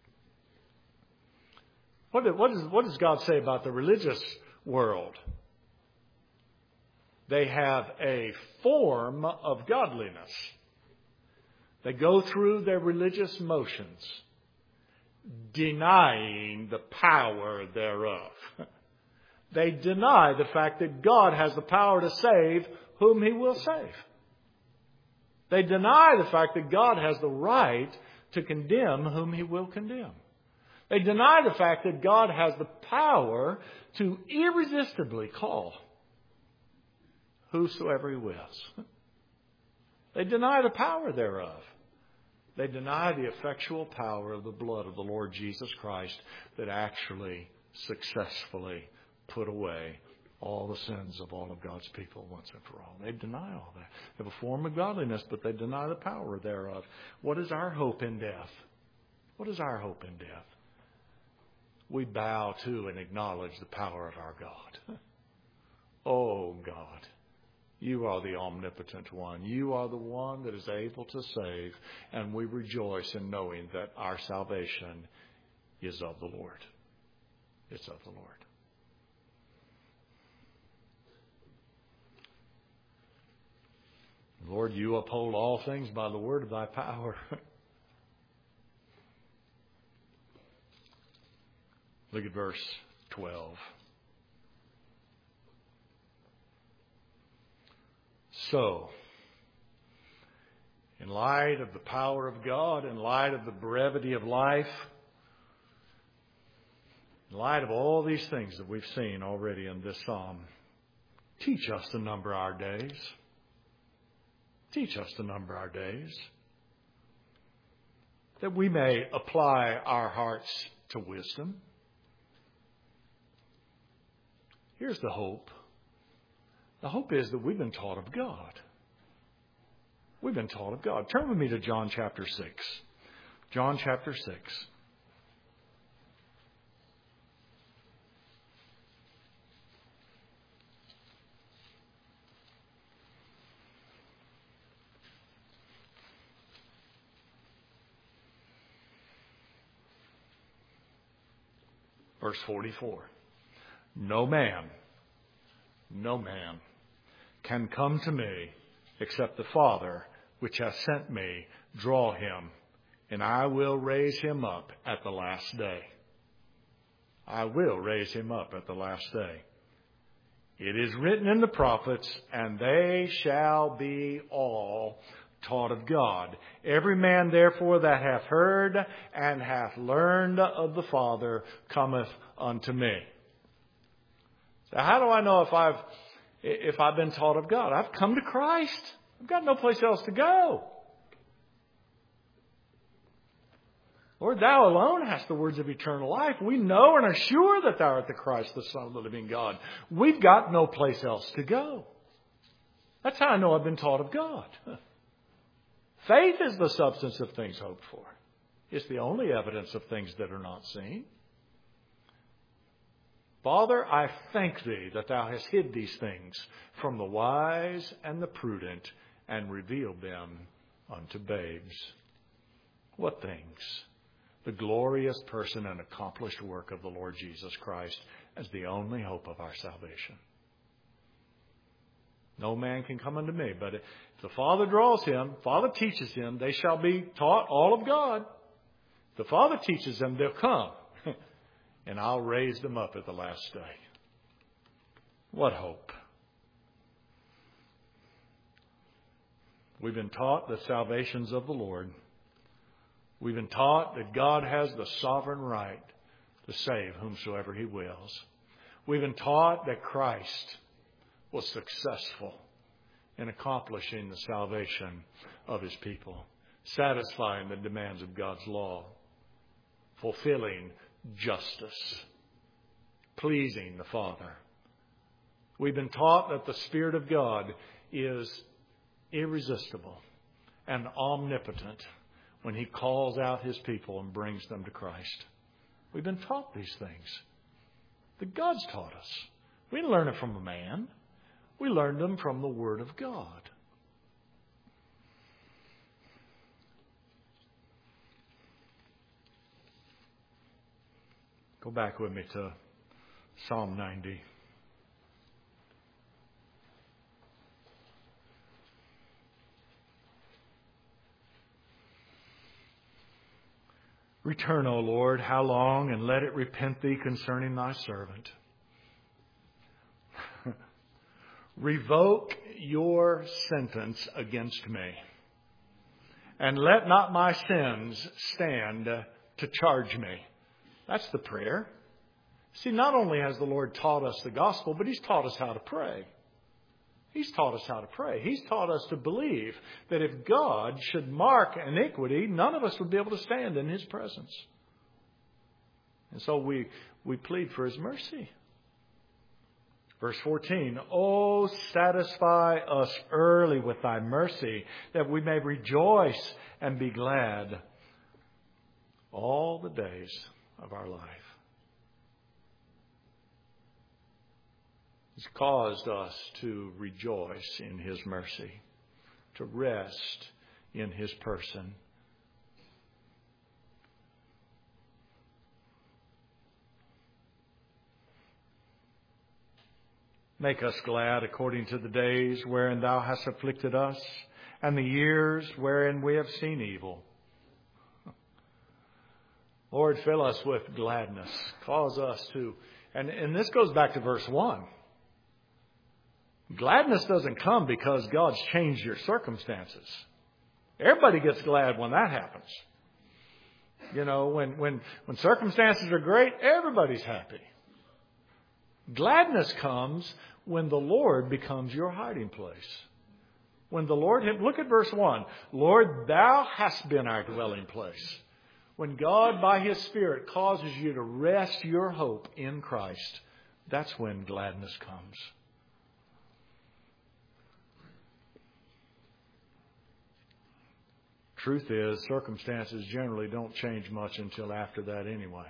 What does God say about the religious world? They have a form of godliness. They go through their religious motions, denying the power thereof. They deny the fact that God has the power to save whom He will save. They deny the fact that God has the right to condemn whom He will condemn. They deny the fact that God has the power to irresistibly call whosoever He wills. They deny the power thereof. They deny the effectual power of the blood of the Lord Jesus Christ that actually successfully put away all the sins of all of God's people once and for all. They deny all that. They have a form of godliness, but they deny the power thereof. What is our hope in death? What is our hope in death? We bow to and acknowledge the power of our God. Oh God, you are the omnipotent one. You are the one that is able to save. And we rejoice in knowing that our salvation is of the Lord. It's of the Lord. Lord, you uphold all things by the word of thy power. Look at verse 12. So, in light of the power of God, in light of the brevity of life, in light of all these things that we've seen already in this psalm, teach us to number our days. Teach us to number our days, that we may apply our hearts to wisdom. Here's the hope. The hope is that we've been taught of God. We've been taught of God. Turn with me to John chapter 6. John chapter 6. Verse 44. No man can come to me except the Father which hath sent me draw him, and I will raise him up at the last day. I will raise him up at the last day. It is written in the prophets, and they shall be all taught of God. Every man therefore that hath heard and hath learned of the Father cometh unto me. So how do I know if I've been taught of God? I've come to Christ. I've got no place else to go. Lord, thou alone hast the words of eternal life. We know and are sure that thou art the Christ, the Son of the living God. We've got no place else to go. That's how I know I've been taught of God. Faith is the substance of things hoped for. It's the only evidence of things that are not seen. Father, I thank thee that thou hast hid these things from the wise and the prudent and revealed them unto babes. What things? The glorious person and accomplished work of the Lord Jesus Christ as the only hope of our salvation. No man can come unto me, but if the Father draws him, Father teaches him, they shall be taught all of God. If the Father teaches them, they'll come. And I'll raise them up at the last day. What hope? We've been taught that salvation's of the Lord. We've been taught that God has the sovereign right to save whomsoever He wills. We've been taught that Christ was successful in accomplishing the salvation of His people, satisfying the demands of God's law, fulfilling justice, pleasing the Father. We've been taught that the Spirit of God is irresistible and omnipotent when He calls out His people and brings them to Christ. We've been taught these things that God's taught us. We didn't learn it from a man. We learned them from the Word of God. Go back with me to Psalm 90. Return, O Lord, how long, and let it repent thee concerning thy servant. Revoke your sentence against me, and let not my sins stand to charge me. That's the prayer. See, not only has the Lord taught us the gospel, but He's taught us how to pray. He's taught us how to pray. He's taught us to believe that if God should mark iniquity, none of us would be able to stand in His presence. And so we plead for His mercy. Verse 14, Oh, satisfy us early with thy mercy, that we may rejoice and be glad all the days of our life. He's caused us to rejoice in His mercy, to rest in His person. Make us glad according to the days wherein Thou hast afflicted us, and the years wherein we have seen evil. Lord, fill us with gladness. Cause us to, and this goes back to verse 1. Gladness doesn't come because God's changed your circumstances. Everybody gets glad when that happens. You know, when circumstances are great, everybody's happy. Gladness comes when the Lord becomes your hiding place. When the Lord, look at verse 1. Lord, Thou hast been our dwelling place. When God, by His Spirit, causes you to rest your hope in Christ, that's when gladness comes. Truth is, circumstances generally don't change much until after that anyway.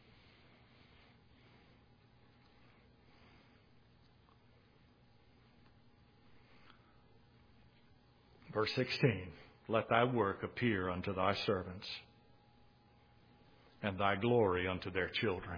Verse 16, let Thy work appear unto Thy servants, and Thy glory unto their children.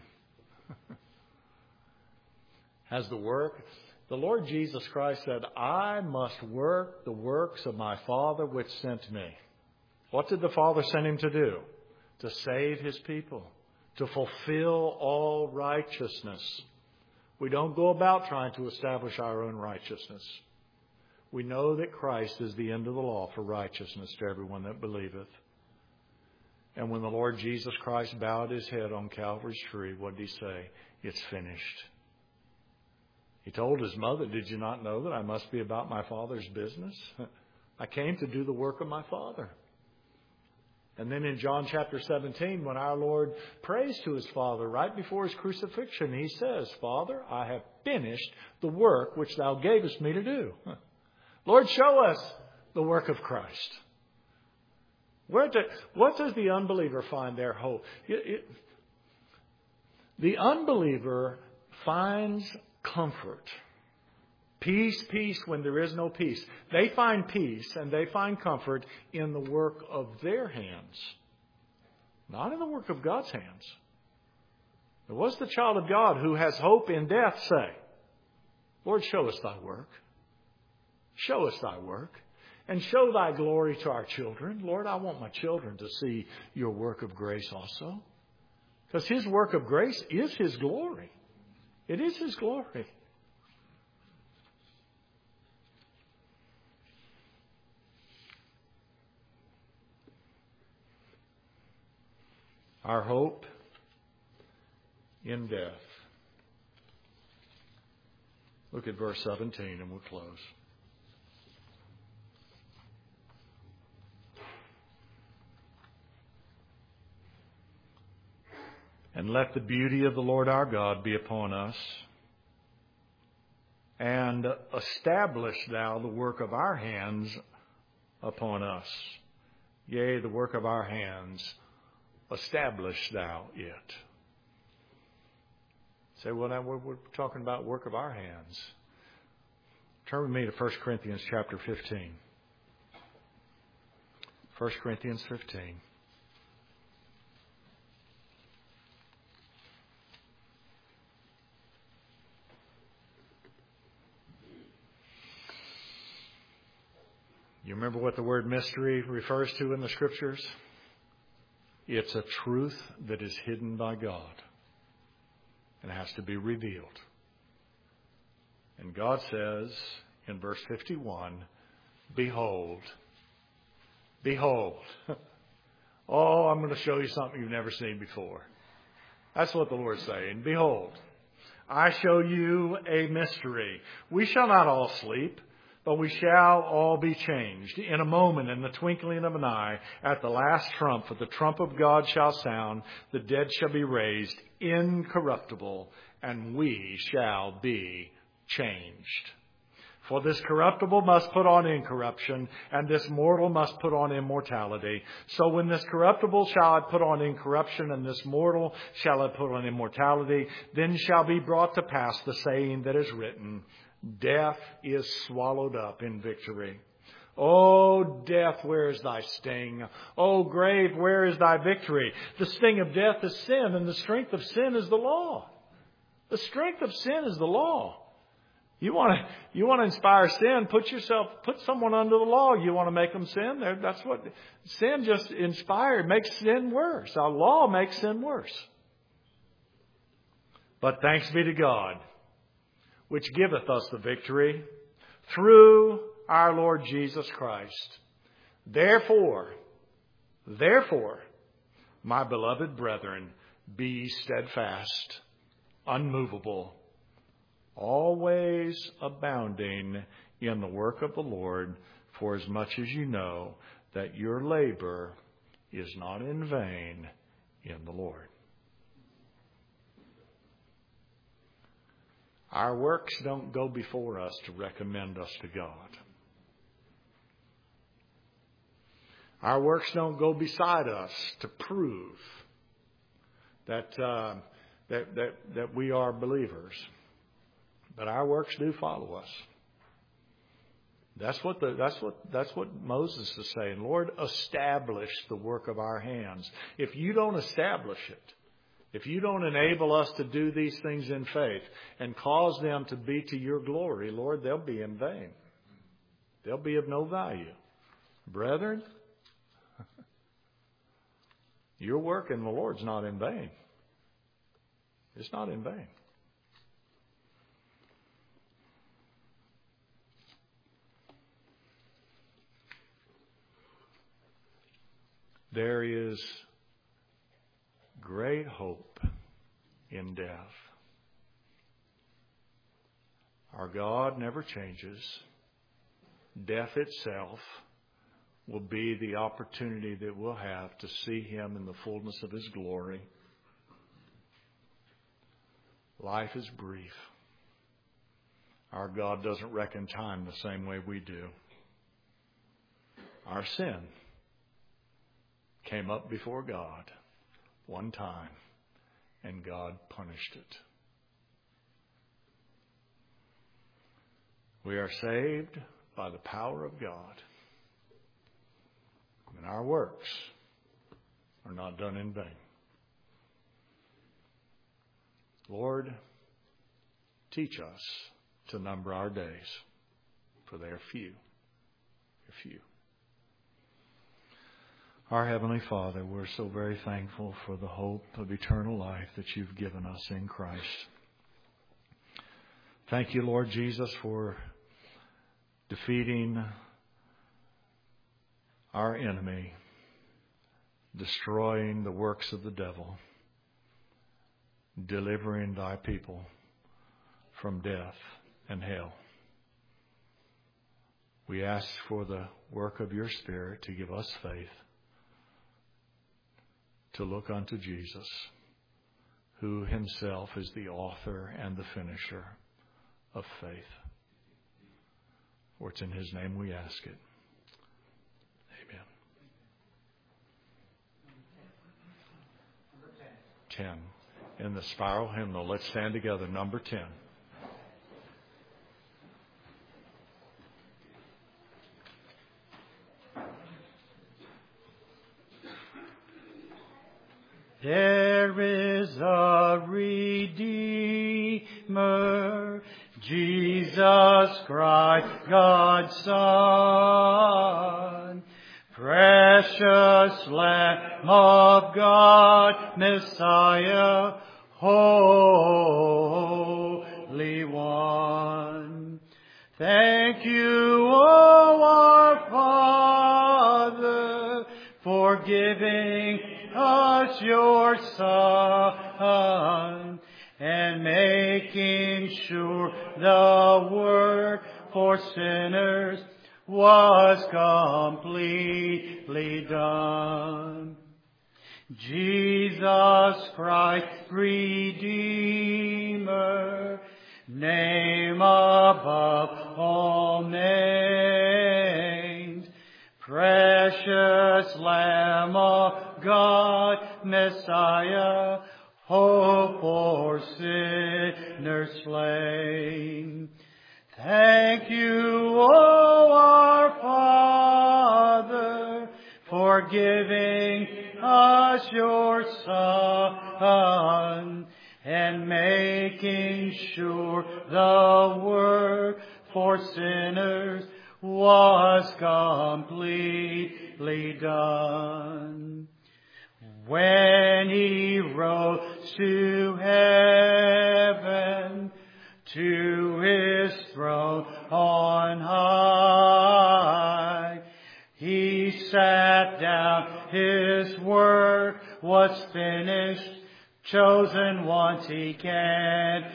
As the work, the Lord Jesus Christ said, I must work the works of my Father which sent me. What did the Father send Him to do? To save His people, to fulfill all righteousness. We don't go about trying to establish our own righteousness. We know that Christ is the end of the law for righteousness to everyone that believeth. And when the Lord Jesus Christ bowed His head on Calvary's tree, what did He say? It's finished. He told His mother, did you not know that I must be about my Father's business? I came to do the work of my Father. And then in John chapter 17, when our Lord prays to His Father right before His crucifixion, He says, Father, I have finished the work which Thou gavest me to do. Lord, show us the work of Christ. What does the unbeliever find their hope? The unbeliever finds comfort. Peace, peace when there is no peace. They find peace and they find comfort in the work of their hands, not in the work of God's hands. What's the child of God who has hope in death say? Lord, show us Thy work. Show us Thy work. And show Thy glory to our children. Lord, I want my children to see Your work of grace also. Because His work of grace is His glory. It is His glory. Our hope in death. Look at verse 17 and we'll close. And let the beauty of the Lord our God be upon us, and establish Thou the work of our hands upon us. Yea, the work of our hands, establish Thou it. Say, well, now we're talking about work of our hands. Turn with me to 1 Corinthians chapter 15. 1 Corinthians 15. You remember what the word mystery refers to in the Scriptures? It's a truth that is hidden by God and has to be revealed. And God says in verse 51, Behold. Behold. Oh, I'm going to show you something you've never seen before. That's what the Lord's saying. Behold, I show you a mystery. We shall not all sleep, but we shall all be changed. In a moment, in the twinkling of an eye, at the last trump, for the trump of God shall sound, the dead shall be raised incorruptible, and we shall be changed. For this corruptible must put on incorruption, and this mortal must put on immortality. So when this corruptible shall have put on incorruption, and this mortal shall have put on immortality, then shall be brought to pass the saying that is written, Death is swallowed up in victory. O death, where is thy sting? O grave, where is thy victory? The sting of death is sin, and the strength of sin is the law. The strength of sin is the law. You want to inspire sin, put someone under the law. You want to make them sin? That's what sin just makes sin worse. Our law makes sin worse. But thanks be to God, which giveth us the victory through our Lord Jesus Christ. Therefore, my beloved brethren, be steadfast, unmovable, always abounding in the work of the Lord, for as much as you know that your labor is not in vain in the Lord. Our works don't go before us to recommend us to God. Our works don't go beside us to prove that we are believers. But our works do follow us. That's what Moses is saying. Lord, establish the work of our hands. If you don't establish it, if you don't enable us to do these things in faith and cause them to be to your glory, Lord, they'll be in vain. They'll be of no value. Brethren, your work in the Lord's not in vain. It's not in vain. There is great hope in death. Our God never changes. Death itself will be the opportunity that we'll have to see Him in the fullness of His glory. Life is brief. Our God doesn't reckon time the same way we do. Our sin came up before God one time, and God punished it. We are saved by the power of God, and our works are not done in vain. Lord, teach us to number our days, for they are few. They're few. Our Heavenly Father, we're so very thankful for the hope of eternal life that you've given us in Christ. Thank you, Lord Jesus, for defeating our enemy, destroying the works of the devil, delivering thy people from death and hell. We ask for the work of your Spirit to give us faith, to look unto Jesus, who himself is the author and the finisher of faith. For it's in his name we ask it. Amen. 10. In the spiral hymnal, let's stand together. Number 10. There is a Redeemer, Jesus Christ, God's Son, precious Lamb of God, Messiah, Holy One. Thank you, O our Father, for giving us your Son, and making sure the work for sinners was completely done. Jesus Christ, Redeemer, name above all names. Precious Lamb of God, Messiah, hope for sinners slain. Thank you, O our Father, for giving us your Son and making sure the work for sinners was completely done. When he rose to heaven, to his throne on high, he sat down, his work was finished, chosen ones he can't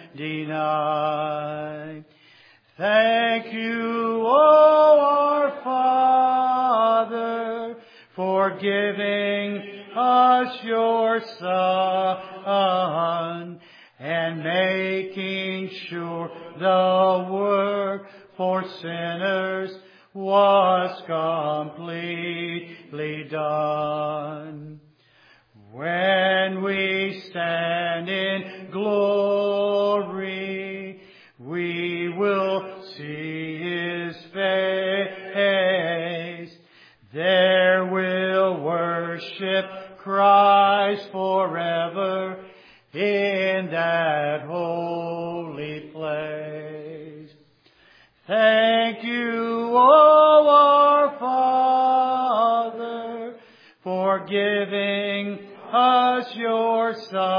deny. Thank you, O our Father, for giving us your Son and making sure the work for sinners was completely done. When we stand in glory, we will see his face. There we'll worship Christ forever in that holy place. Thank you, O our Father, for giving us your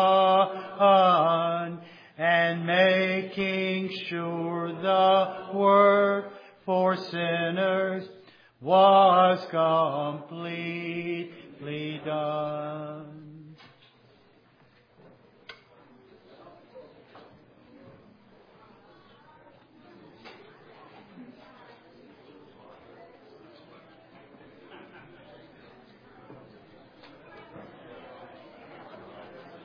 Son and making sure the work for sinners was completely done.